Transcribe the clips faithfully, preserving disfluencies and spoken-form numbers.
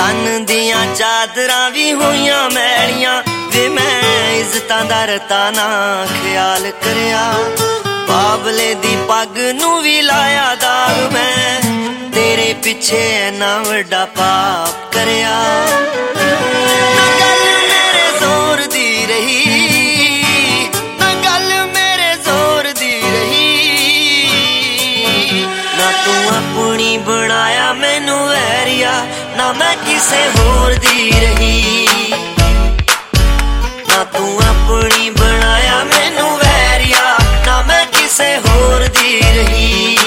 तन दियां चादरां भी होइयां मैलियां वे मैं इज्जतां दा रताना ख्याल करया बाबले दी पग नूं भी लाया दाग मैं तेरे पिछे ना वड्डा पाप करया ना गल मेरे जोर दी रही ना गल मेरे जोर दी रही ना तू अपनी बनाया मैनू वैरिया ना मैं किसे होर दी रही ना तू अपनी बनाया मैनू वैरिया ना मैं किसे होर दी रही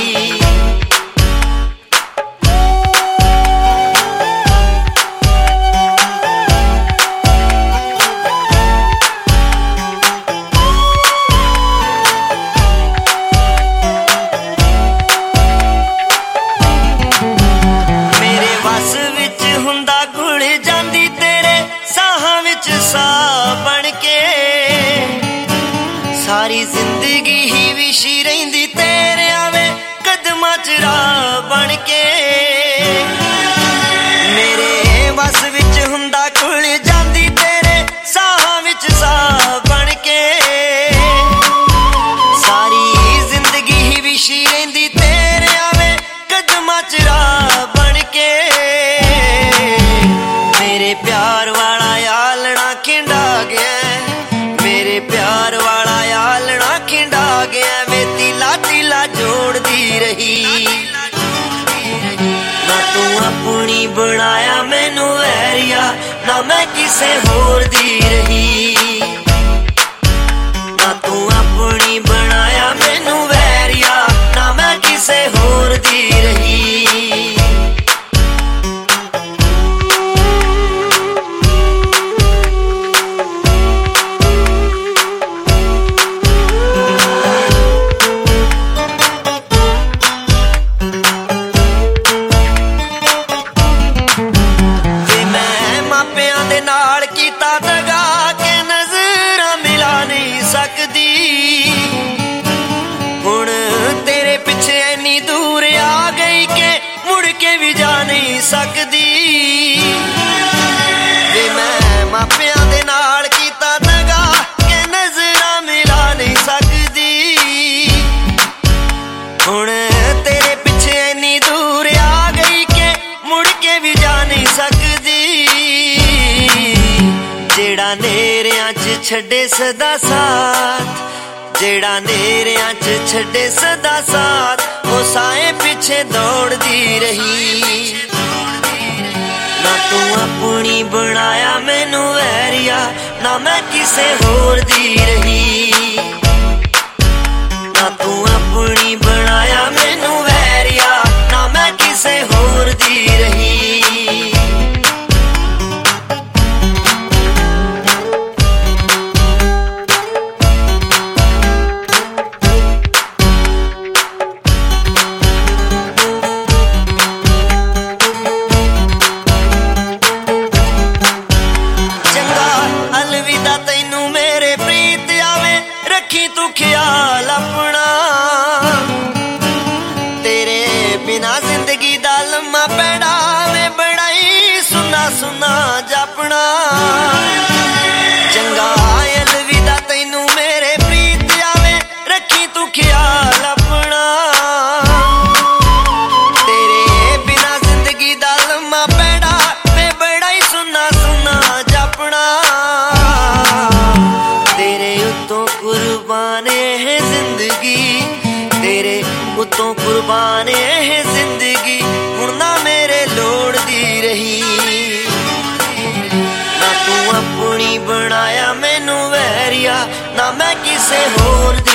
सारी जिंदगी ही विशी रहिंदी तेरे आवे कदमां च राह बन के मेरे वस विच हुंदा खुल जांदी तेरे साहां विच साह बन के सारी जिंदगी ही विशी रहिंदी तेरे आवे कदमां च राह बन के मेरे प्यार वाला यालना खिंडा गया मेरे प्यार वाला यालना खिंडा गया वे तिला तिला जोड़ दी रही ना तू अपनी बनाया मैनू वैरिया ना मैं किसे होर दी रही ना तू अपनी बनाया मैनू वैरिया ना मैं किसे होर दी रही सकदी वे मैं मापियां दे नाल कीता दगा के नजरां मिला नहीं सकदी हुण तेरे पिछे इन्नी दूर आ गई के मुड़ के भी जा नहीं सकदी जेड़ा नेरियां च छड्डे सदा साथ जेड़ा नेरियां च छड्डे सदा साथ ओ साए पिछे दौड़दी रही ना तू अपनी बनाया मैनू वैरिया ना मैं किसे होर दी रही ना तू अपनी बनाया मैनू वैरिया ना मैं किसे होर दी रही तू ख्याल अपना तेरे बिना जिंदगी दा लम्मा पैड़ा वे बड़ाई सुना सुना जापना चंगा अलविदा तैनू मेरे प्रीत आवे रखी तू ख्याल अपना तेरे बिना जिंदगी दा लम्मा पैड़ा वे बड़ाई सुना सुना जापना तेरे उत्तों कुर्बान है जिंदगी तेरे उत्तों कुर्बान है जिंदगी हुण ना मेरे लोड़ दी रही ना तू अपनी बनाया मैनू वैरिया ना मैं किसे होर दी